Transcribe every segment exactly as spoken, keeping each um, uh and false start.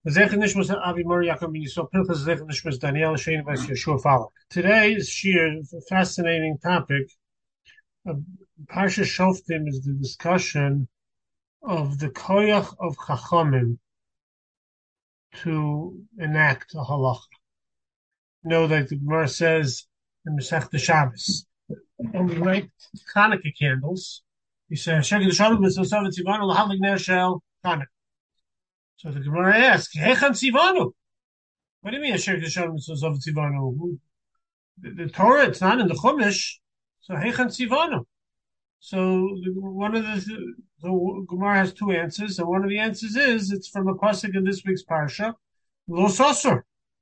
Today's shir is a fascinating topic. Uh, Parsha Shoftim is the discussion of the koyach of Chachamim to enact a halacha. You know that the Gemara says in Masechta Shabbos, when we light Hanukkah candles, he says, "Shekid Shalom Mitzvah Tzivanu L'Havlik Ner Shel Hanukkah." So the Gemara asks, "Hechan Tzivanu?" What do you mean, Shekid Shalom Mitzvah Tzivanu? The, the Torah, it's not in the Chumash, so Hechan Tzivanu. So the, one of the the Gemara has two answers, and one of the answers is it's from a pasuk in this week's parsha, Lo Sasur.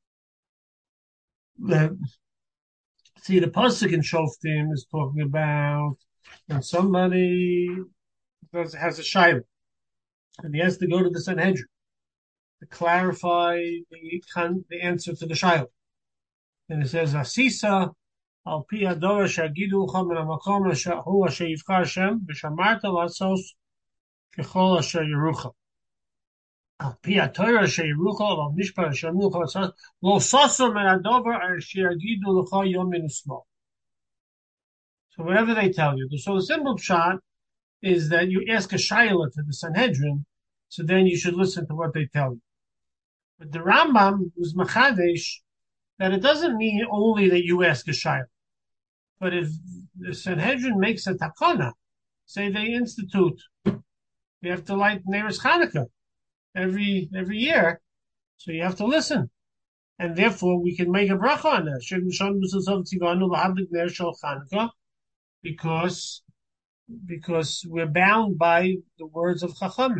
The, see, the pasuk in Shoftim is talking about when somebody does, has a shayla, and he has to go to the Sanhedrin to clarify the the answer to the shayla, and it says Asisa. Al pi ador shagidu chom min hamakom hu asher yivchar Hashem v'shamarta lasos kechol asher yerucha. Al pi aTorah asher yerucha al mishpat asher yerucha lo saso min adover asher yagidu lecha yom min usmo. So whatever they tell you. So the simple shot is that you ask a shayla to the Sanhedrin, so then you should listen to what they tell you. But the Rambam was machadesh that it doesn't mean only that you ask a shayla. But if the Sanhedrin makes a takana, say they institute, you have to light Neiros Chanukah every every year, so you have to listen, and therefore we can make a bracha on that because because we're bound by the words of Chachamim,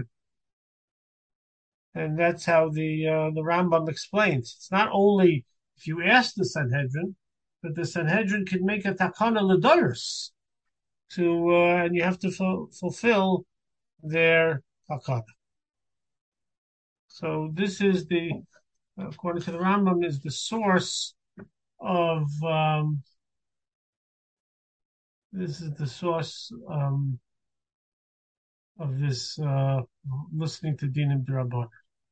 and that's how the uh, the Rambam explains. It's not only if you ask the Sanhedrin, but the Sanhedrin can make a takana l'doros to, uh, and you have to fu- fulfill their takana. So this is the, according to the Rambam, is the source of, um, this is the source um, of this uh, listening to Dinim D'Rabbanan.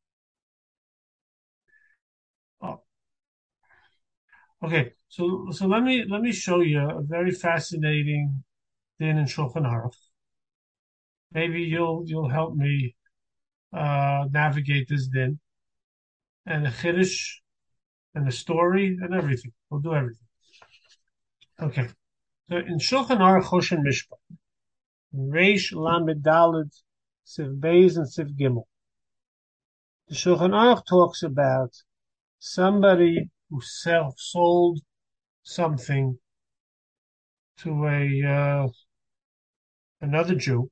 Oh. Okay, so so let me let me show you a very fascinating din in Shulchan Aruch. Maybe you'll you'll help me uh, navigate this din and the chiddush and the story and everything. We'll do everything. Okay, so in Shulchan Aruch Choshen Mishpat, Reish Lamed Daled Siv Beis and Siv Gimel, the Shulchan Aruch talks about somebody who self sold something to a uh, another Jew,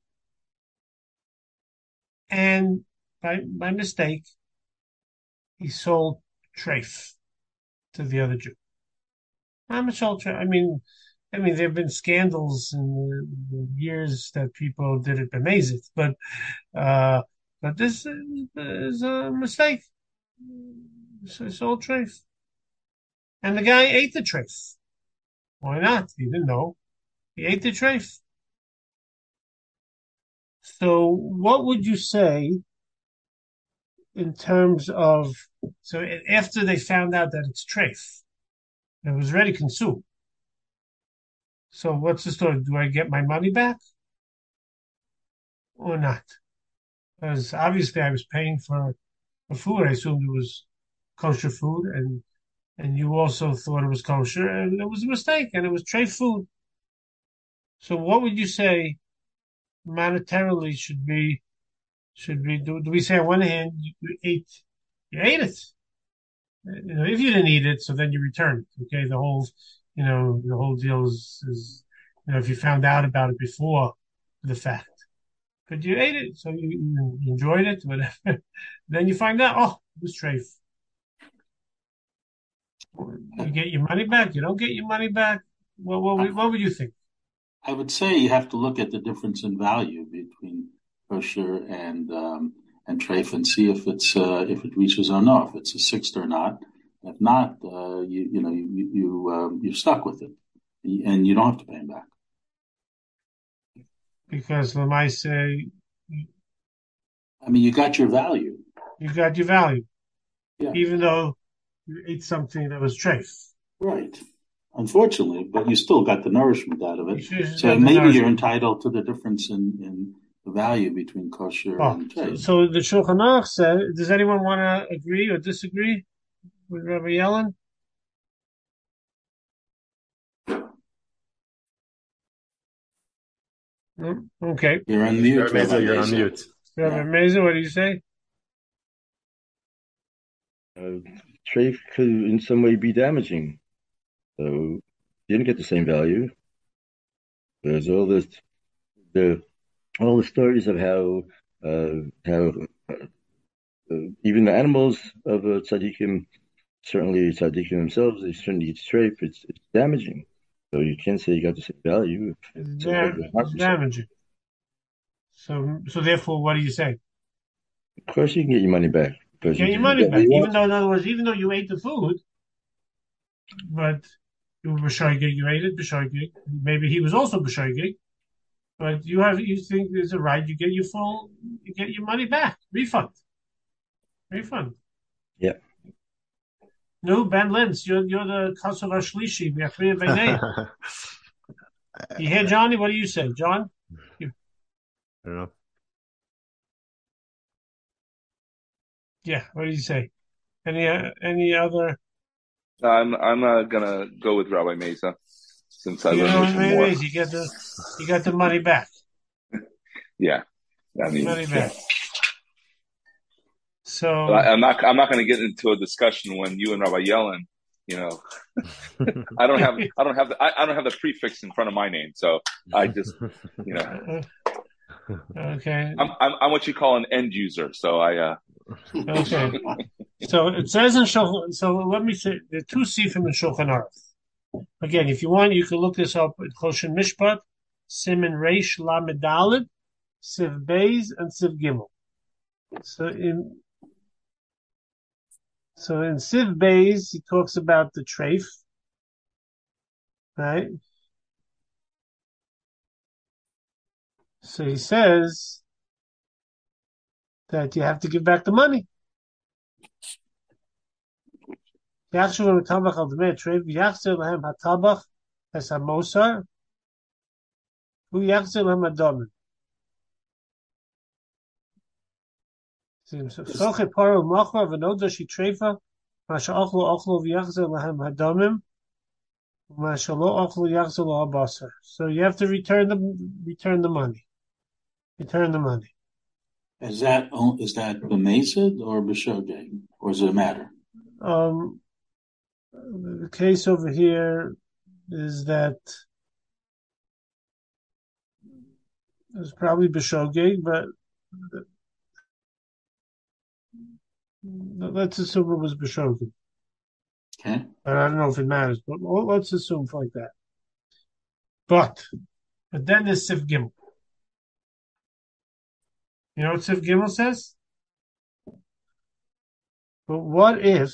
and by by mistake he sold treif to the other Jew. I'm a sold treif. I mean, I mean there have been scandals in the, the years that people did it b'mezit, but uh, but this is, is a mistake. So he sold treif, and the guy ate the treif. Why not? He didn't know. He ate the treif. So what would you say in terms of, so after they found out that it's treif, it was already consumed. So what's the story? Do I get my money back or not? Because obviously I was paying for, for food. I assumed it was kosher food, and and you also thought it was kosher, and it was a mistake, and it was treif food. So what would you say monetarily should be should be do, do we say on one hand you, you ate you ate it? You know, if you didn't eat it, so then you return it. Okay, the whole you know the whole deal is, is you know if you found out about it before the fact, but you ate it, so you, you enjoyed it, whatever. Then you find out, oh, it was treif. You get your money back. You don't get your money back. What what, what, what would you think? I would say you have to look at the difference in value between kosher and um, and treif and see if it's uh, if it reaches or not, if it's a sixth or not. If not, uh, you you know you you um, you're stuck with it, and you don't have to pay them back. Because when I say, I mean, you got your value. You got your value. Yeah. even though you ate something that was treif. Right. Unfortunately, but you still got the nourishment out of You it. should have So got the maybe you're nourishment. entitled to the difference in, in the value between kosher Oh, and so, treif. so the Shulchan Aruch said, does anyone want to agree or disagree with Rabbi Yellen? No? Okay. You're on mute, Rabbi Rabbi Mezer, you're on Mesa. mute. Rabbi Yeah. Meza, what do you say? Uh, Treif could in some way be damaging. So you didn't get the same value. There's all this, the all the stories of how uh, how uh, uh, even the animals of uh, tzaddikim, certainly tzaddikim themselves, they certainly eat treif. It's it's damaging. So you can't say you got the same value if It's, it's a da- regular it's market. damaging. So, so therefore, what do you say? Of course, you can get your money back You because you get your didn't money get what back, you even though, wanted. in other words, even though you ate the food, but you were b'shoigeg, you ate it b'shoigeg. Maybe he was also b'shoigeg, but you have, you think there's a right, you get your full, you get your money back, refund, refund. Yeah. No, Ben Lentz, you're you're the Kosovo Shlishi, B'Achriya B'nei. You hear Johnny? What do you say, John? You, I don't know. yeah, what do you say? Any uh, any other? I'm I'm uh, gonna go with Rabbi Mesa since I You learned know, with him more. maybe you get the you got the money back. Yeah, I mean, Money yeah. back. But So I, I'm not I'm not gonna get into a discussion when you and Rabbi Yellen, you know, I don't have I don't have the, I, I don't have the prefix in front of my name, so I just you know okay, I'm I'm, I'm what you call an end user, so I uh okay. So it says in Shulchan. So let me say there are two sifim in Shulchan Aruch. Again, if you want, you can look this up at Choshen Mishpat, Siman Reish Lamed Daled, Siv Beis, and Siv Gimel. So in so in Siv Beis, he talks about the treif, right? So he says that you have to give back the money. יחשוב הטבח על דמי טרף, ויחזיר להם הטבח את המוסר, והוא יחזיר להם הדומן. סוכי פרו ומוכר ונודע שטרפה, מה שאוכלו אוכלו ויחזיר להם הדומים, ומה שלא אוכלו יחזיר לו הבשר. So you have to return the return the money. Return the money. Is that is that b'mezid or b'shogeg, or does it matter? Um, the case over here is that it's probably b'shogeg, but let's assume it was b'shogeg. Okay. But I don't know if it matters, but let's assume like that. But, but then there's Sif Gimel. You know what Sif Gimel says? But what if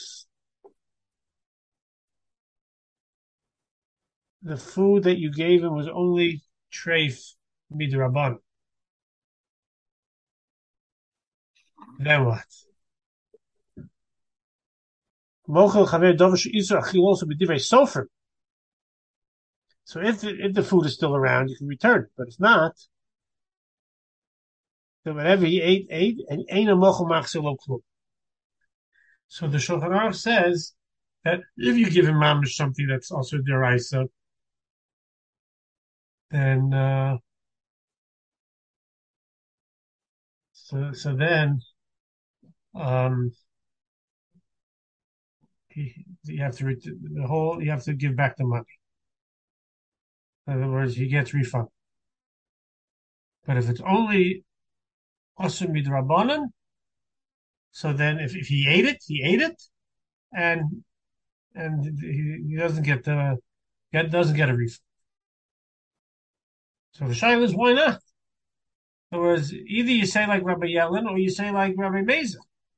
the food that you gave him was only treif midraban? Then what? Mochel chaver dovish isur achil also b'divrei sofer. So if the, if the food is still around, you can return it. But if not, then whatever he ate, ate, and ain't a mochel machzelo klum. So the Shulchan Aruch says that if you give him mamish something that's also deraisa, then uh, so so then um, he, you have to ret- the whole you have to give back the money. In other words, he gets refund. But if it's only asur midrabanan, so then if, if he ate it, he ate it, and and he, he doesn't get the get doesn't get a refund. So the shaila is why not? In other words, either you say like Rabbi Yellen or you say like Rabbi Meza.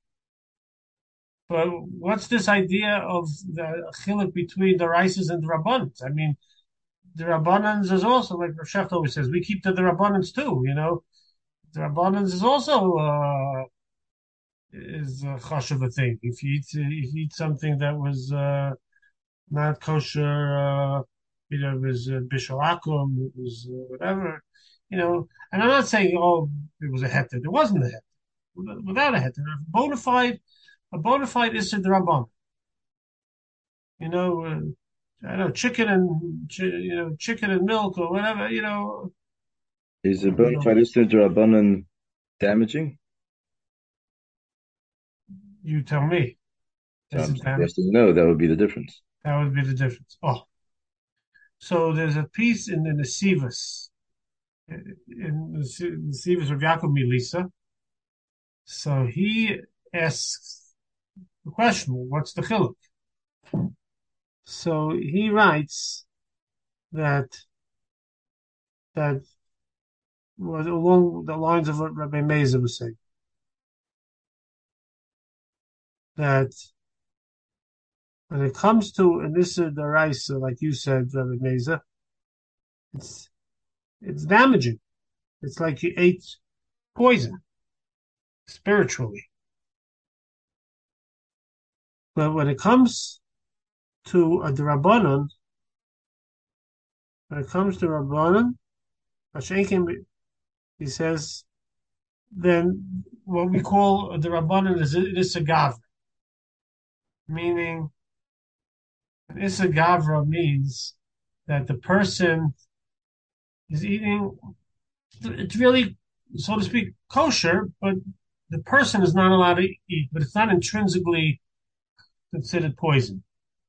But what's this idea of the chiluk between the rices and the rabbanans? I mean, the rabbanans is also like Rav Shecht always says, we keep to the rabbanans too. You know, the rabbanans is also uh, is a chash of a thing. If you eat if you eat something that was uh, not kosher, uh, you know, it was uh, bishul akum, it was uh, whatever, you know. And I'm not saying oh it was a heter. There wasn't a heter. Without a heter, a bona fide, a bona fide issur d'rabbanan. You know, uh, I don't know chicken and chi- you know chicken and milk or whatever. You know, Is a you bona know, fide issur d'rabbanan damaging? you tell me. So Is I'm it damn? suggesting no, that would be the difference. That would be the difference. Oh, so there's a piece in the Nesivus, in the Nesivus of Yaakov Milisa. So he asks the question, what's the chiluk? So he writes that that was along the lines of what Rabbi Mezer was saying, that when it comes to an Issa Daraisa, like you said, Rabbi Mezer, it's it's damaging. It's like you ate poison spiritually. But when it comes to a Drabanan, when it comes to Rabbanan, Hashem, he says, then what we call the Rabbanan is an Issa Gavra, meaning an Issa Gavra means that the person is eating, it's really, so to speak, kosher, but the person is not allowed to eat, but it's not intrinsically considered poison.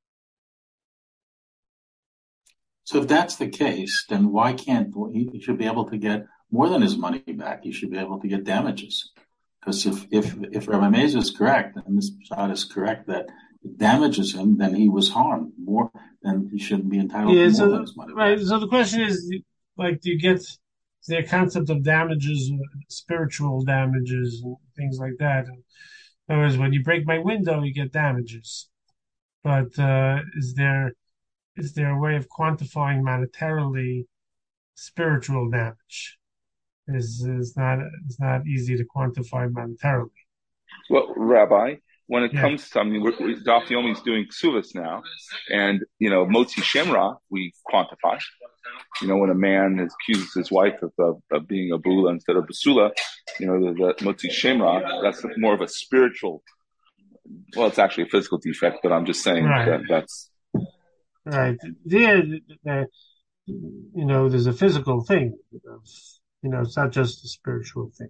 So if that's the case, then why can't he should be able to get more than his money back? He should be able to get damages. Because if if if Rabbi Mezer is correct, and this shot is correct, that it damages him, then he was harmed more, then he shouldn't be entitled Yeah, to more so than his money right. back. So the question is, like, do you get their concept of damages, spiritual damages, and things like that? In other words, when you break my window, you get damages. But uh, is there is there a way of quantifying monetarily spiritual damage? Is is not it's not easy to quantify monetarily. Well, Rabbi, when it Yeah. comes to, I mean, we're, we, Daf Yomi is doing ksuvas now, and you know, motzi shemra we quantify. You know, when a man accuses his wife of, of, of being a bula instead of basula, you know, the, the motzi shemra, that's more of a spiritual. Well, it's actually a physical defect, but I'm just saying Right. that that's Right. There, there, you know, there's a physical thing. You know, it's not just a spiritual thing.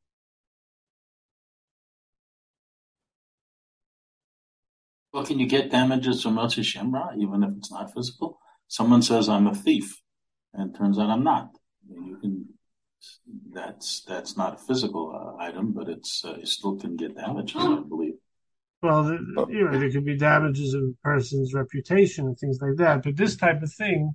Well, can you get damages from Motzi Shemra, even if it's not physical? Someone says I'm a thief, and it turns out I'm not. I mean, you can. That's that's not a physical uh, item, but it's uh, you still can get damages, I believe. Well, the, you know, there could be damages of a person's reputation and things like that. But this type of thing.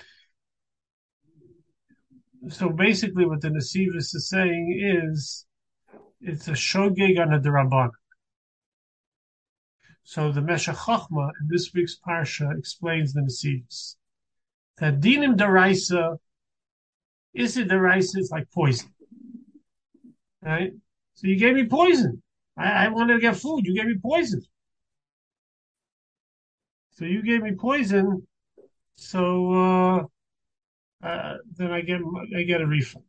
So basically, what the Nesivus is saying is, it's a shogeg on a derabban. So the Meshech Chochma in this week's parsha explains the Nesivus that dinim deraisa, issa deraisa is like poison, right? So you gave me poison. I, I wanted to get food. You gave me poison. So you gave me poison. So uh, uh, then I get I get a refund.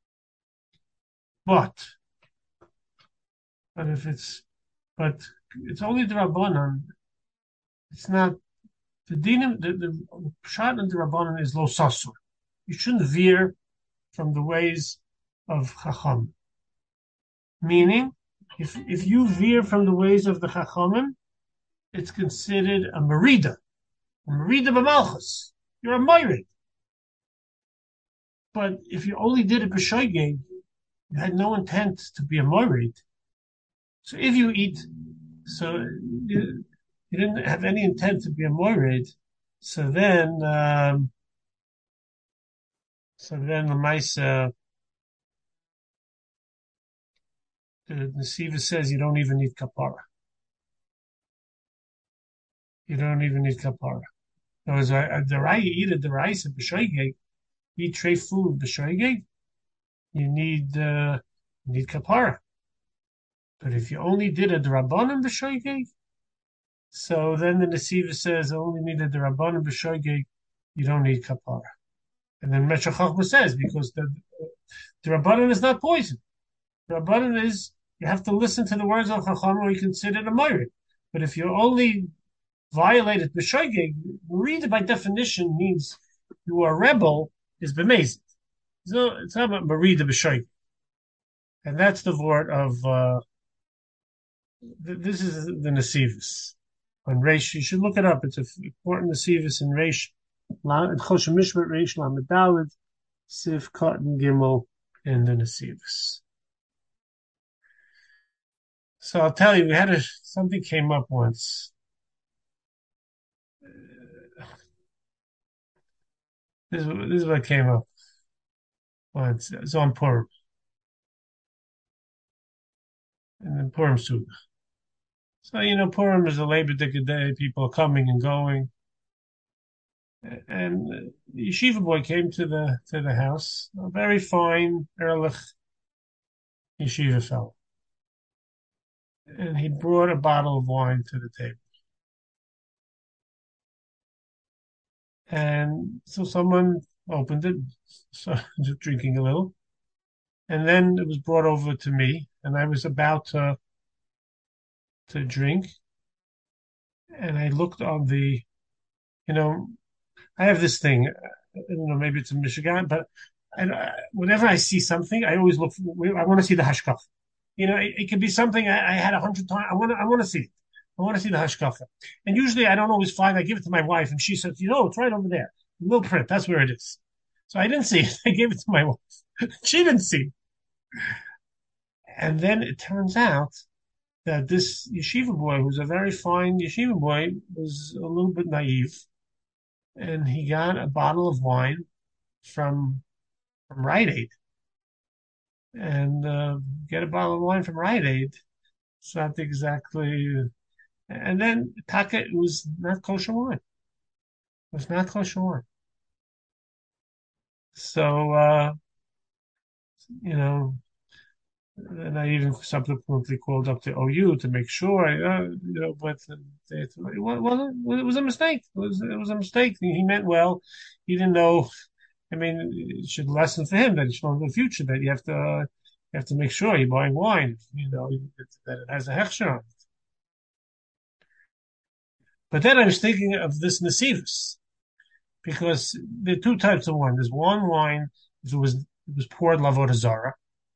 But but if it's but it's only the Rabbanan. It's not the dinim. The the pshat and the Rabbanan is lo sasur. You shouldn't veer from the ways of Chacham. Meaning, if if you veer from the ways of the Chachamim, it's considered a merida, a merida b'malchus. You're a moirid. But if you only did it b'shoigeg, you had no intent to be a moirid. So if you eat, so you, you didn't have any intent to be a moirid. So then, um, so then the Maisa, the Nesiva says you don't even need kapara. You don't even need kapara. In other words, the right you eat a deraisa b'shoigeg, eat tray food b'shoigeg, you need uh, you need kapara. But if you only did a drabanan b'shoigeg, so then the Nesiva says only need a drabanan b'shoigeg, you don't need kapara. And then Meshach Chochmah says because the the rabbanan is not poison. The rabbanan is you have to listen to the words of Chacham or you consider it a morid. But if you only violate it b'shoigeg, read it by definition means you are a rebel is b'mezid. So it's not about marida b'shoigeg. And that's the word of uh, this is the Nesivus on Reish. You should look it up. It's an important Nesivus in Reish. Choshen Mishpat Reish Lamed Daled Sif Cotton Gimel in the Nesivus. So I'll tell you, we had a something came up once. This, this is what came up once. It's on Purim. And then Purim Suda. So, you know, Purim is a labor day, people are coming and going. And the yeshiva boy came to the to the house, a very fine, ehrlich yeshiva fellow. And he brought a bottle of wine to the table. And so someone opened it, started drinking a little. And then it was brought over to me, and I was about to to drink. And I looked on the, you know, I have this thing, I don't know, maybe it's in Michigan, but I, whenever I see something, I always look, for, I want to see the hashkafa. You know, it, it could be something I, I had a hundred times. I want to, I want to see it. I want to see the hashkafa. And usually I don't always find, I give it to my wife and she says, you know, it's right over there. Little print, that's where it is. So I didn't see it. I gave it to my wife. She didn't see it. And then it turns out that this yeshiva boy, who's a very fine yeshiva boy, was a little bit naive. And he got a bottle of wine from from Rite Aid. And uh, get a bottle of wine from Rite Aid. It's not exactly. And then Taka, it was not kosher wine. It was not kosher wine. So, uh, you know, and I even subsequently called up the O U to make sure, uh, you know, but it, it, wasn't, it was a mistake. It was, it was a mistake. He meant well. He didn't know. I mean, it should lesson for him that it's from the future that you have to, uh, you have to make sure you're buying wine, you know, that it has a hechsher on it. But then I was thinking of this Nesivus, because there are two types of wine. There's one wine, if it was, it was poured Lavodah Zarah.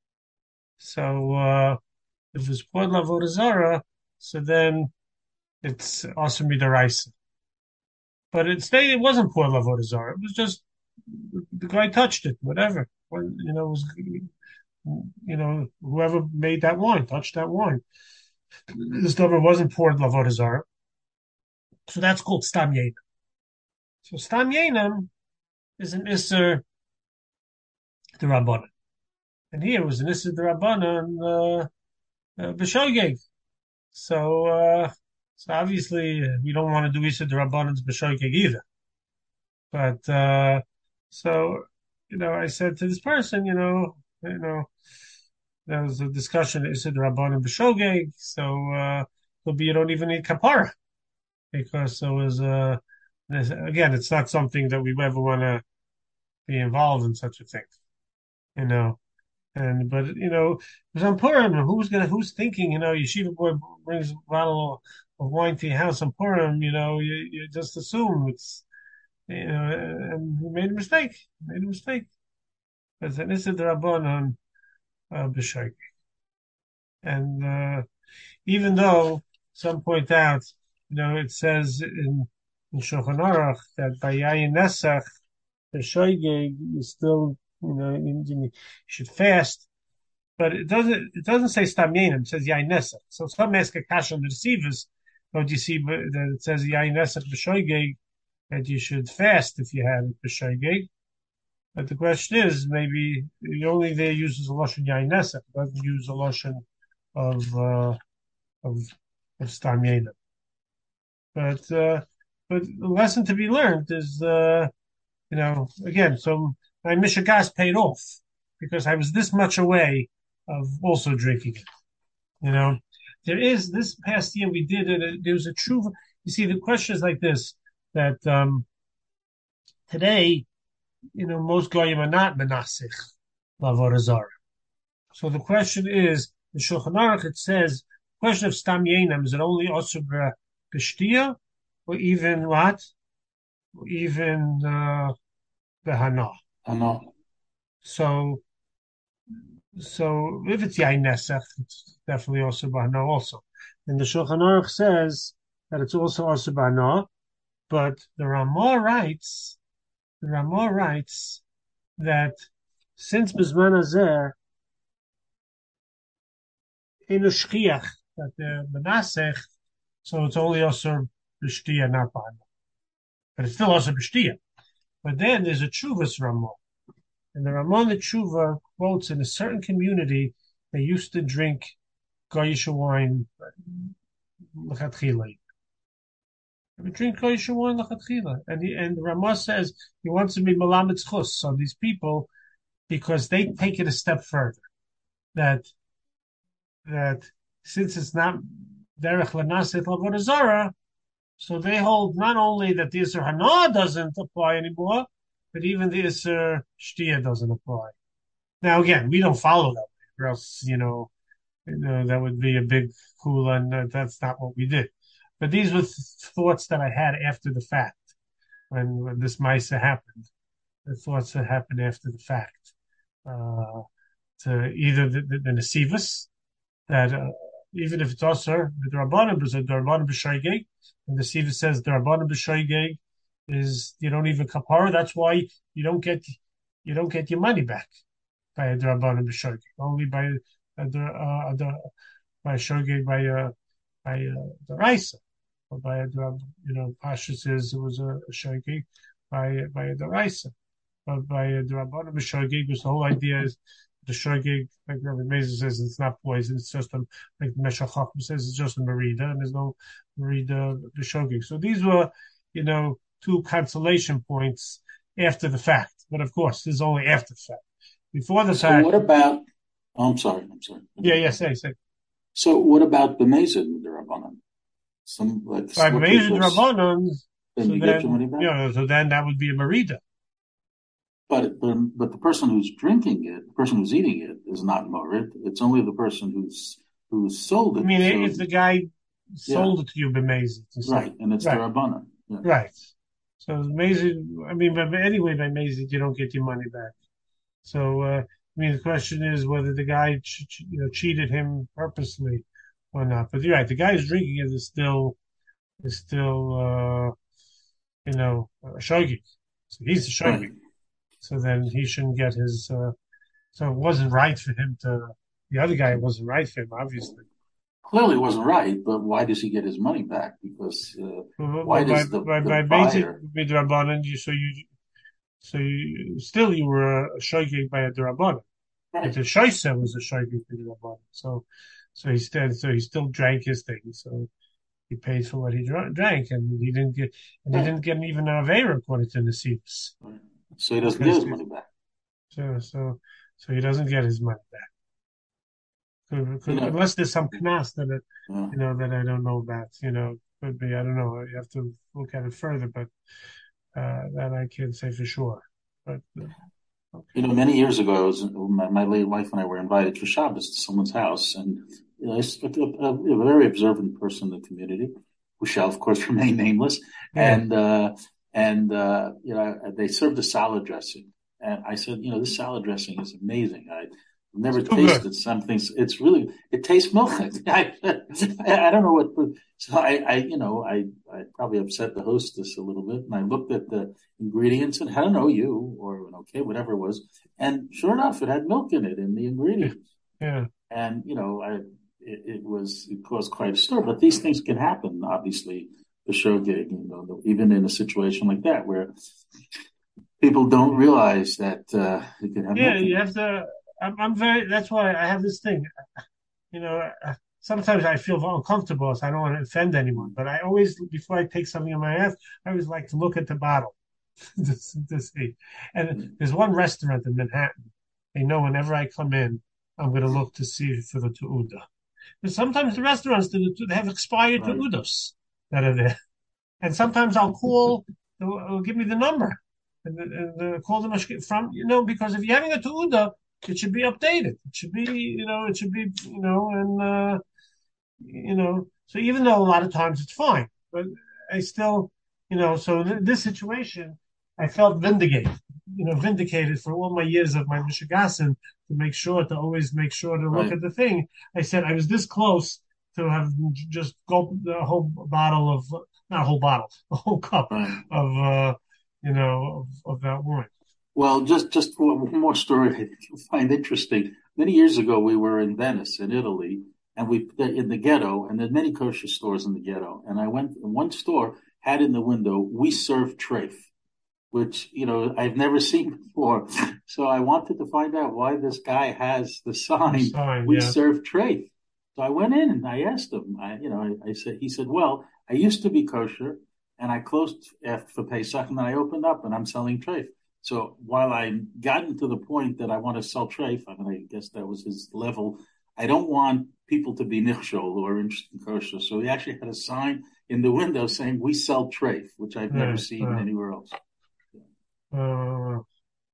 So, uh, if it's poured Lavodah Zarah, so then it's awesome midaraisa. But instead, it wasn't poured Lavodah Zarah. It was just, the guy touched it, whatever. When, you know, it was, you know, whoever made that wine touched that wine. This number wasn't poured Lavodah Zarah. So that's called Stam Yenam. So Stam Yenam is an Isser D'Rabbanan. And here was an Isser D'Rabbanan uh, uh, B'Shogeg. So, uh, so obviously, uh, we don't want to do Isser D'Rabbanan's B'Shogeg either. But, uh, so, you know, I said to this person, you know, you know, there was a discussion, Isser D'Rabbanan B'Shogeg. So, uh, it'll be, you don't even need kapara. Because there was, uh, again, it's not something that we ever want to be involved in such a thing, you know. And but you know, it was on Purim. Who's gonna? Who's thinking? You know, yeshiva boy brings a bottle of wine to your house on Purim. You know, you, you just assume it's, you know, and he made a mistake. He made a mistake. It's an Issa D'Rabbanan uh, b'Shogeg. And uh, even though some point out, you know, it says in, in Shulchan Aruch that by Yayin Nesach, the Shoigeg is still, you know, you, you should fast, but it doesn't. It doesn't say Stam Yenim. It says Yayin Nesach. So some ask a kasha on the receivers. Don't you see that it says Yayin Nesach b'Shoigeg that you should fast if you have b'Shoigeg? But the question is, maybe the only there uses a lashon Yayin Nesach, doesn't use a lashon of uh, of of Stam Yenim. But uh, but the lesson to be learned is, uh, you know, again, so my Mishagas paid off because I was this much away of also drinking it. You know, there is this past year we did it. There was a true. You see, the question is like this: that um, today, you know, most goyim are not menasich lavodah zarah. So the question is, the Shulchan Aruch, it says, question of stam yenam, is it only also b'shtia, or even what? Or even uh, behana? Hana. So, so if it's yain nesach, it's definitely also bahana also. And the Shulchan Aruch says that it's also also bahana, but the Ramah writes, the Ramah writes that since Bizman Hazeh, in the shchiach, that the menasech, so it's only also b'shtia, not bahana. But it's still also b'shtia. But then there's a Chuvas Ramah. And the Ramah the Tshuva quotes in a certain community, they used to drink Goyish wine l'chatchila. They would drink Goyish wine l'chatchila. And, he, and the Ramah says he wants to be malamet chus on these people because they take it a step further. That that since it's not derech l'naseh l'avodah zarah, so they hold not only that the Isser Hana doesn't apply anymore, but even the Isser Shtia doesn't apply. Now, again, we don't follow that way, or else, you know, you know that would be a big kula, and uh, that's not what we did. But these were th- thoughts that I had after the fact, when, when this Maisa happened, the thoughts that happened after the fact. Uh, to either the, the, the Nesivus, that uh, even if it's also the Rabbanim, but the Rabbanim b'shoigeg, and the Siva says the Rabbanim b'shoigeg is you don't even kapara. That's why you don't get you don't get your money back by a Rabbanim b'shoigeg. Only by a, uh, the by shogeg by uh, by uh, the Raisa, or by a you know Pasha says it was a, a shogeg by by the Raisa, but by a Rabbanim b'shoigeg, because the whole idea is the shogeg, like Rabbi Mezer says, it's not poison. It's just a, like Meshach Chacham says, it's just a merida, and there's no merida the shogeg. So these were, you know, two consolation points after the fact. But of course, this is only after the fact. Before the so fact. what about? Oh, I'm sorry. I'm sorry. Yeah, yeah. Say, say. So what about b'mezid with the Rabbanan? Some like by b'mezid Rabbanan. Then so you then, get your money back. Yeah, so then that would be a merida. But, but but the person who's drinking it, the person who's eating it, is not morid. It's only the person who's who's sold it. I mean, so, if the guy sold yeah. it to you, b'mezid, right, and it's right. the Rabbanan. Yeah. Right. So b'mezid, I mean, but anyway, b'mezid, you don't get your money back. So uh, I mean, the question is whether the guy ch- ch- you know cheated him purposely or not. But you're right, the guy who's drinking it is still is still uh, you know a shogeg. So he's a shogeg. Right. So then he shouldn't get his. Uh, so it wasn't right for him to. The other guy wasn't right for him, obviously. Clearly, it wasn't right. But why does he get his money back? Because uh, well, why by, does the, by, the by buyer? By Drabanan, you so you so you still you were a shogeg by a Drabanan. Right. But the Shaisa was a shogeg by Drabanan. So so he still so he still drank his thing. So he paid for what he drank, and he didn't get and right. he didn't get even an aveira according to the Nesivos. Right. So he doesn't because get his money back. So, so, so he doesn't get his money back. Could, could, yeah. Unless there's some knas that, it, yeah. you know, that I don't know about. You know, could be. I don't know. You have to look at it further, but uh, that I can't say for sure. But uh, okay. You know, many years ago, I was, my, my late wife and I were invited for Shabbos to someone's house, and you know, a, a, a very observant person in the community, who shall, of course, remain nameless, yeah. and. Uh, And, uh, you know, they served a salad dressing. And I said, you know, this salad dressing is amazing. I've never tasted good. something. It's really, it tastes milky. I, I don't know what, so I, I, you know, I, I probably upset the hostess a little bit. And I looked at the ingredients and I don't know you or, okay, whatever it was. And sure enough, it had milk in it in the ingredients. Yeah. And, you know, I, it, it was, it caused quite a stir, but these things can happen, obviously. The shogeg, you know, even in a situation like that where people don't realize that uh, you can have. Yeah, you have to. I'm, I'm very. That's why I have this thing. You know, sometimes I feel uncomfortable, so I don't want to offend anyone. But I always, before I take something in my mouth, I always like to look at the bottle to, to see. And there's one restaurant in Manhattan. They know whenever I come in, I'm going to look to see for the tu'uda. But sometimes the restaurants they have expired Right. teudos that are there, and sometimes I'll call, they'll, they'll give me the number, and, and uh, call them from you know because if you're having a teuda, it should be updated. It should be you know it should be you know and uh, you know so even though a lot of times it's fine, but I still you know so in this situation I felt vindicated, you know vindicated for all my years of my Michigassen to make sure to always make sure to look Right. at the thing. I said I was this close to have just gulped the whole bottle of not a whole bottle, a whole cup Right. of uh, you know of, of that wine. Well, just just one more story I think you'll find interesting. Many years ago, we were in Venice, in Italy, and we in the ghetto, and there's many kosher stores in the ghetto. And I went, one store had in the window, "We serve treif," which you know I've never seen before. So I wanted to find out why this guy has the sign, Sign, "We yeah. serve treif." So I went in and I asked him. I, you know, I, I said, he said, "Well, I used to be kosher, and I closed after for Pesach, and then I opened up, and I'm selling treif." So while I gotten to the point that I want to sell treif, I mean, I guess that was his level. I don't want people to be nichshol who are interested in kosher. So he actually had a sign in the window saying, "We sell treif," which I've never Right. seen Uh, anywhere else. uh,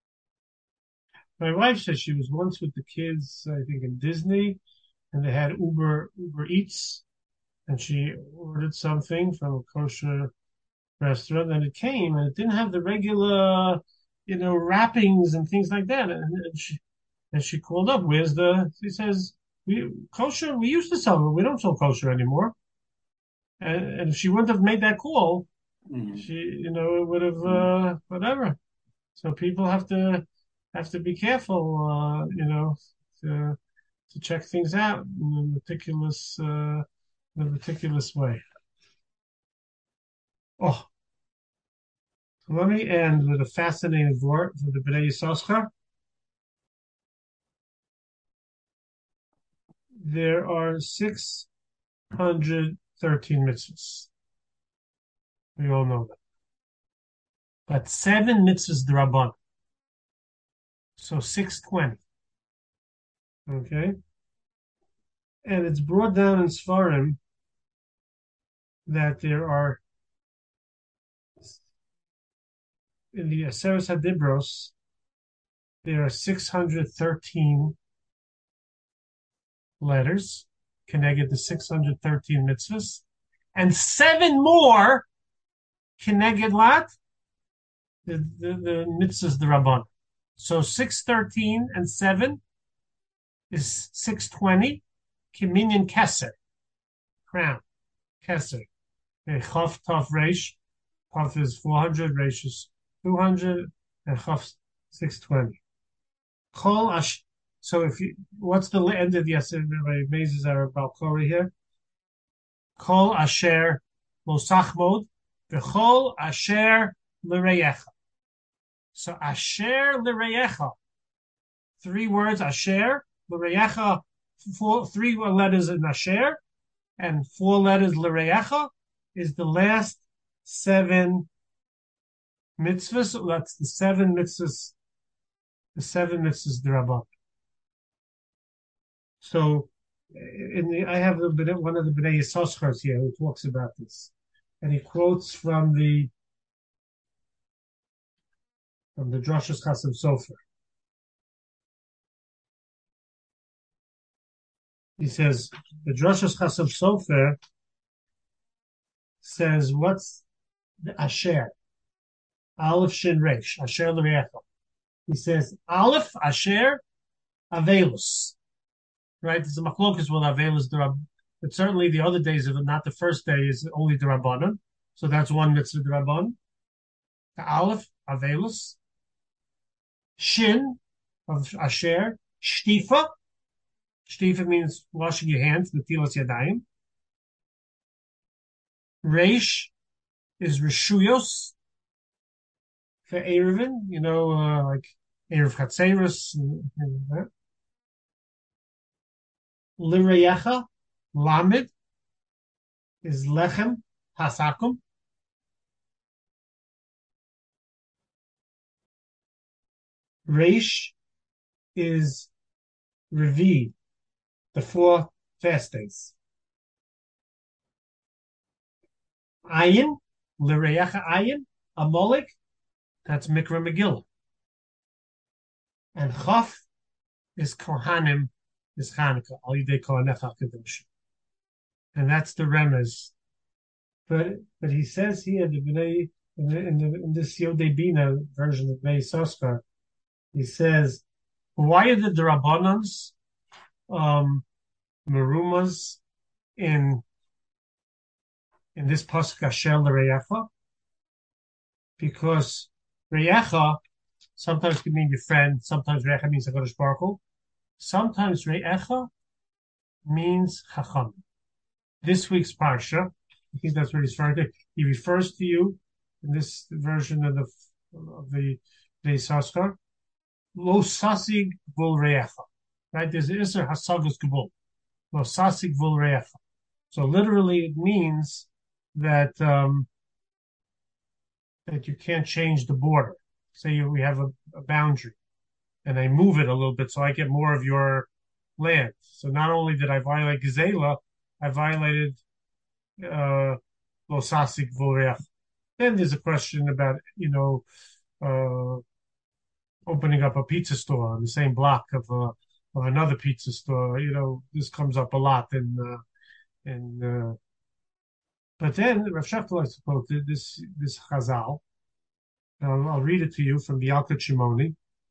my wife said she was once with the kids, I think in Disney, and they had Uber Uber Eats, and she ordered something from a kosher restaurant, and it came, and it didn't have the regular, you know, wrappings and things like that. And, and she and she called up, "Where's the?" She says, "We kosher. We used to sell it. We don't sell kosher anymore." And, and if she wouldn't have made that call, Mm-hmm. she, you know, it would have uh, whatever. So people have to have to be careful, uh, you know, to to check things out in a meticulous, uh, in a meticulous way. Oh, so let me end with a fascinating word for the Bnei Yissaschar. There are six hundred thirteen mitzvahs. We all know that. But seven mitzvahs drabban. So six hundred twenty. Okay? And it's brought down in Sfarim that there are, in the Aseres HaDibros, there are six hundred thirteen letters, connected to six hundred thirteen mitzvahs, and seven more connected lat, the, the, the mitzvahs drabban. So six thirteen and seven is six twenty. Kiminyan Keser, crown, Keser. Chaf Taf Reish, Taf is four hundred, Reish is two hundred, and Chaf six twenty. Kol Ash. So if you, what's the end of the Yasir Mazes are about Korah here? Kol Asher Losachmod, V'chol Asher L'Reyecha. So Asher L'Reyecha, three words, Asher L'Reyecha, four, three letters in Asher, and four letters L'Reyecha is the last seven mitzvahs. So that's the seven mitzvahs, the seven mitzvahs Drabban. So in the, I have the, one of the Bnei Yissaschars here who talks about this, and he quotes from the from the Drashos Chasam Sofer. He says the Drashos Chasam Sofer says, what's the Asher? Aleph Shin Reish, Asher L'Reyecha. He says, Aleph, Asher, Avelus. Right? It's a machlokas with Avelus Drab. But certainly the other days of it, not the first day, is only Drabanan. So that's one mitzvah Draban. The Aleph, Avelus. Shin, of Asher. Shtifa. Shtifa means washing your hands, Netilas Yadayim. Reish is Rishuyos. For Erevin, you know, uh, like Erev Chatzeris. L'Reyecha, Lamed, is Lechem, Hasakum. Reish is Revi, the four fast days. Ayin, L'Reyecha Ayin, Amolik, that's Mikra Megillah. And Chaf is Kohanim, is Chanukah, Al Yidei Kohanecha Kedoshim. And that's the remez. But but he says here the Bnei in, the, in, the, in this Yodei Bina version of Bnei Soskar, he says, why are the Drabanans um Merumas in in this pasuk Asher L'Reyecha? Because Reyecha sometimes can mean your friend, sometimes Reyecha means HaKadosh Baruch Hu, sometimes Reyecha means Chacham. This week's parsha, I think that's what he's referring to. He refers to you in this version of the of the Beis Haskar, Lo Sasig Vul Reyecha. Right? There's an Isser Hasagas Gabul. Lo Sasig Vul Reyecha. So literally it means that um, that you can't change the border. Say you, we have a, a boundary, and I move it a little bit so I get more of your land. So not only did I violate Gezela, I violated uh, Lo Sasig Vul Reyecha. Then there's a question about, you know, uh, opening up a pizza store on the same block of uh, of another pizza store. You know, this comes up a lot in uh, in. Uh, but then Rav Shachtel quoted this this Chazal. I'll, I'll read it to you from the Yalkut Shimoni.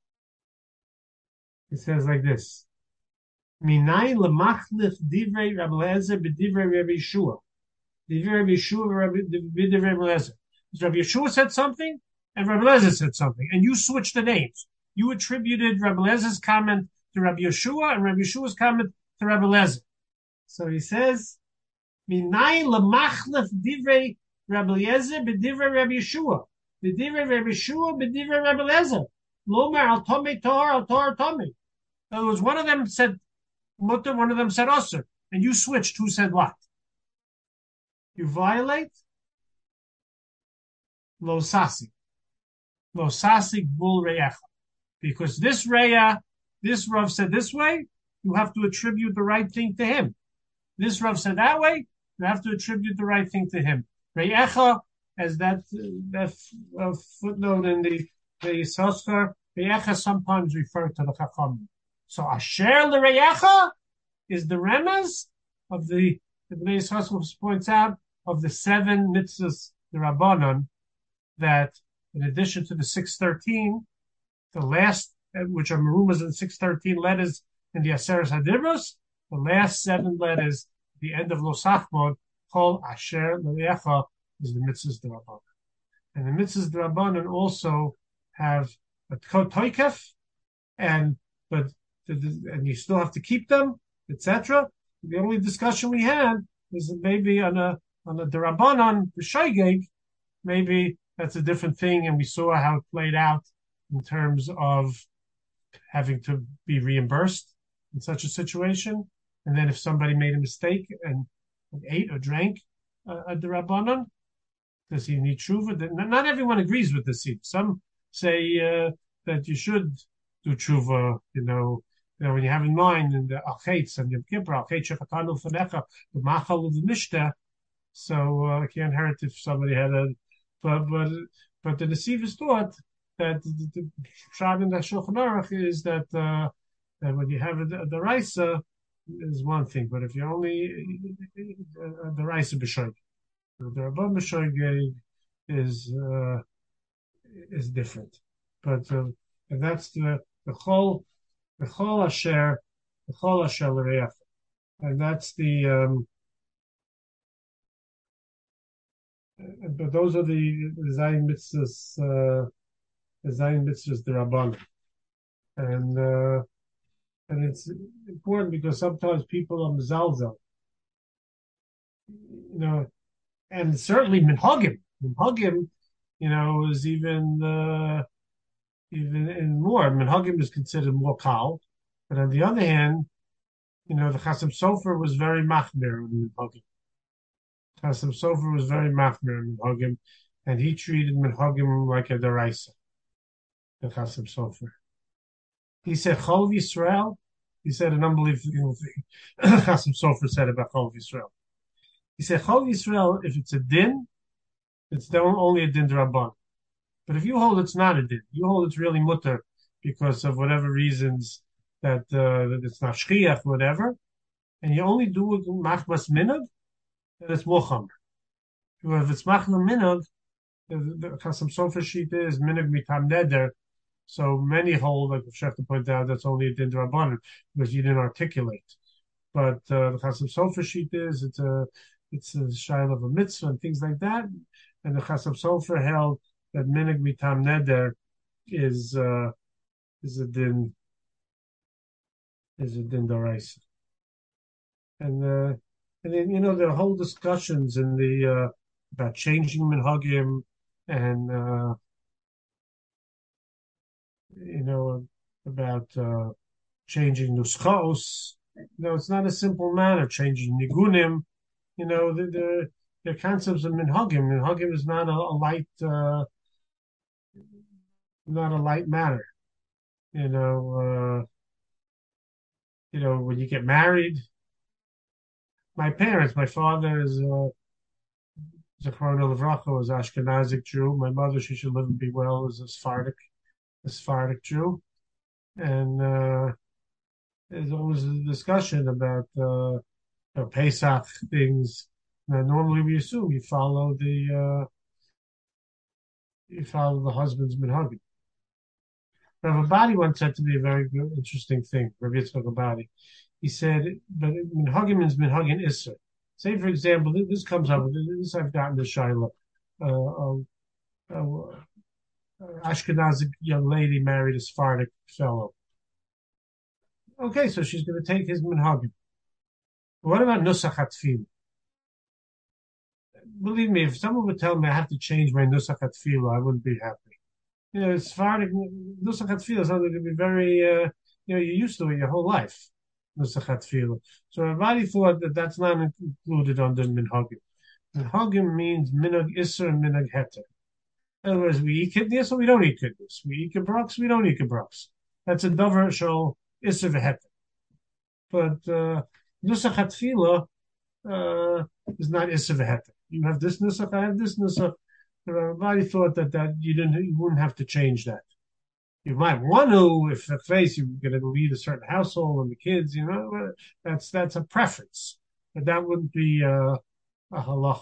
It says like this: Minay lemachlif divrei Rabbi Eliezer b'divrei Rabbi Yeshua. Divrei Rabbi Yeshua b'divrei Rabbi Eliezer. Rabbi Yeshua said something, and Rabbi Eliezer said something, and you switched the names. You attributed Rabbi Eliezer's comment to Rabbi Yeshua, and Rabbi Yeshua's comment to Rabbi Eliezer. So he says, "Minay lemachlef divrei Rabbi Eliezer b'divrei Rabbi Yeshua, b'divrei Rabbi Yeshua b'divrei Rabbi Eliezer. Lomer al tomei tor al tor tomei." In other words, one of them said mutter, one of them said osur, and you switched. Who said what? You violate Lo Sasig. Lo Sasig Vul Reyecha. Because this Reya, this Rav said this way, you have to attribute the right thing to him. This Rav said that way, you have to attribute the right thing to him. Reyecha, as that that uh, footnote in the the Soskar, Reyecha sometimes refer to the Chacham. So Asher L'Reyecha is the remez of the, the Beis Soskar points out, of the seven mitzvahs, the Rabbanon, that in addition to the six thirteen, the last, which are Merumas in six thirteen letters in the Aseres Hadibros, the last seven letters, the end of Lo Sachmod, Kol Asher L'Reyecha, is the mitzvahs D'Rabbanan. And the mitzvahs D'Rabbanan also have a toikef, and but and you still have to keep them, et cetera. The only discussion we had is that maybe on a on a D'Rabbanan, the Shaygeg, maybe that's a different thing, and we saw how it played out in terms of having to be reimbursed in such a situation. And then if somebody made a mistake and, and ate or drank uh, a D'Rabbanan, does he need tshuva? Not everyone agrees with this. Some say uh, that you should do tshuva, you know, you know, when you have in mind in the Al-Chetz and Yom Kippur, Al-Chetz Shechatanu Fanecha, the Machal of the Mishnah, so uh, it can't hurt if somebody had a, but but but the Nesivos thought that the, the Pshat in the Shulchan Aruch is that uh, that when you have a, a deraisa is one thing, but if you only a deraisa b'shoig, the Rabban b'shoig is uh, is different. But uh, and that's the the whole the whole asher the whole asher l'reyecha, and that's the. Um, But those are the Zayin mitzvahs, uh, the Zayin mitzvahs, the Rabbanan, and uh, and it's important because sometimes people are mezalzel, you know, and certainly minhagim, minhagim, you know, is even uh, even in more. Minhagim is considered more kal, but on the other hand, you know, the Chasam Sofer was very machmir on minhagim. Chasam Sofer was very machmir in Minhagim, and he treated Minhagim like a deraisa. The Chasam Sofer. He said, Chol Yisrael he said an unbelievable thing. Chasam Sofer said about Chol Yisrael. He said, Chol Yisrael, if it's a din, it's only a din d'Rabban. But if you hold it's not a din, you hold it's really mutter because of whatever reasons that, uh, that it's not shchiach, whatever, and you only do it machmas minhag, then it's mocham. If it's machmas minhag, the Chasam Sofer sheet is minhag mitam neder. So many hold, like the Shefter pointed out, that's only a din d'Rabbanan because you didn't articulate. But uh, the Chasam Sofer sheet is it's a it's a shail of a mitzvah and things like that. And the Chasam Sofer held that minhag mitam neder is uh, is a din is a din d'oraisa. And uh, and then you know there are whole discussions in the uh, about changing minhagim and uh, you know about uh, changing nuschos. You know, it's not a simple matter. Changing nigunim. You know, the the, the concepts of minhagim. Minhagim is not a, a light, uh, not a light matter. You know, uh, you know when you get married. My parents, my father is uh, Zechron Levracha, was Ashkenazic Jew. My mother, she should live and be well, is a Sephardic, a Sephardic Jew, and uh, there's always a discussion about uh, you know, Pesach things. Now, normally, we assume you follow the uh, you follow the husband's minhagim. Rav Abadi once said to me a very good, interesting thing. Rav Yitzchak Abadi. He said, but minhagim means minhagim isser. Say, for example, this comes up, this I've gotten the Shaila. Uh, uh, uh, Ashkenazi young lady married a Sephardic fellow. Okay, so she's going to take his minhagim. What about nusach hatfilah? Believe me, if someone would tell me I have to change my nusach hatfilah, I wouldn't be happy. You know, Sephardic nusach hatfilah is something to be very, uh, you know, you're used to it your whole life. So everybody thought that that's not included under minhagim. Minhagim means minhag isser and minhag heter. In other words, we eat kidneys or we don't eat kidneys. We eat kebraks, we don't eat kebraks. That's a davar shel isser v'heter. But uh, nusach hatfilah uh, is not isser v'heter. You have this nusach, I have this nusach. Everybody thought that, that you didn't, you wouldn't have to change that. You might want to, if the face you're going to lead a certain household and the kids, you know, that's that's a preference, but that wouldn't be uh, a halach.